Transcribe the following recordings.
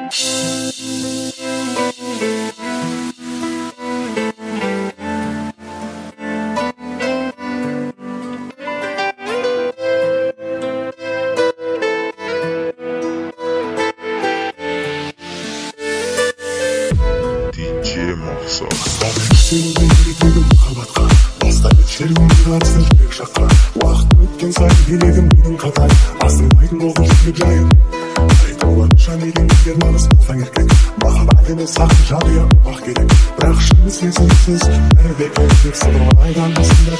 Сенің жүрегім махаббатқа бастайды шеруімді қатсын жүрек жаққа уақыт өткен сайын елегім менің қатар асылмайтын болдым жүрек жайын айтуын жан елен егер нағыз болсаң еркек махаббат емес ақ жанұя бақ керек бірақ шын сезімсіз бәрі бекер сыбырлы айдан басында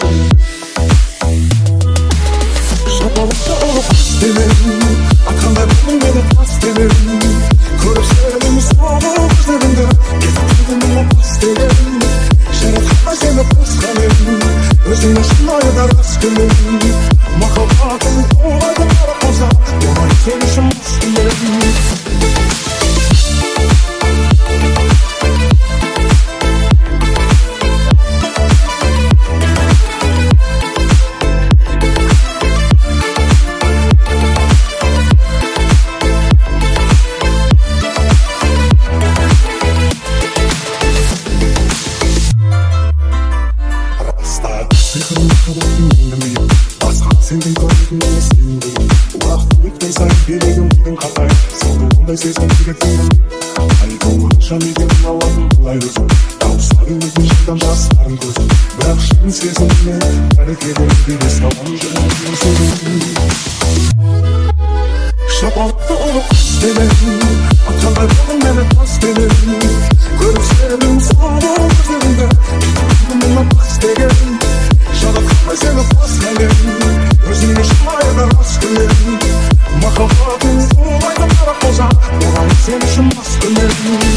шапалақта ұрып қыз демедім атқандай болдың мені тас демедім көріп сенің соңғы көздеріңді естідім бас демедім жаратқан сені басқамен өзіңді шынайы рас көңілім махаббатым толады қара қоза болмай сен үшін басқамен сенің көретін емес сенің уақыт өткен сайын берегім менің қатай сенің ондай сезім жүректің айтуын жан екенін алатын былай өзім дауыстарын өзін жайдан жастарын көзім бірақ шын сезіммен бәрі келер бере салған жүрегім сенің шапалақта ұрып қыз демедім атқандай болдың мені тас демедім көріп сенің соңғы көздеріңді мені бас деген жаратқан сені басқамен өзіңді шынайы рас көңілім махаббатым солай қара қоза болайын сен үшін бас көңілім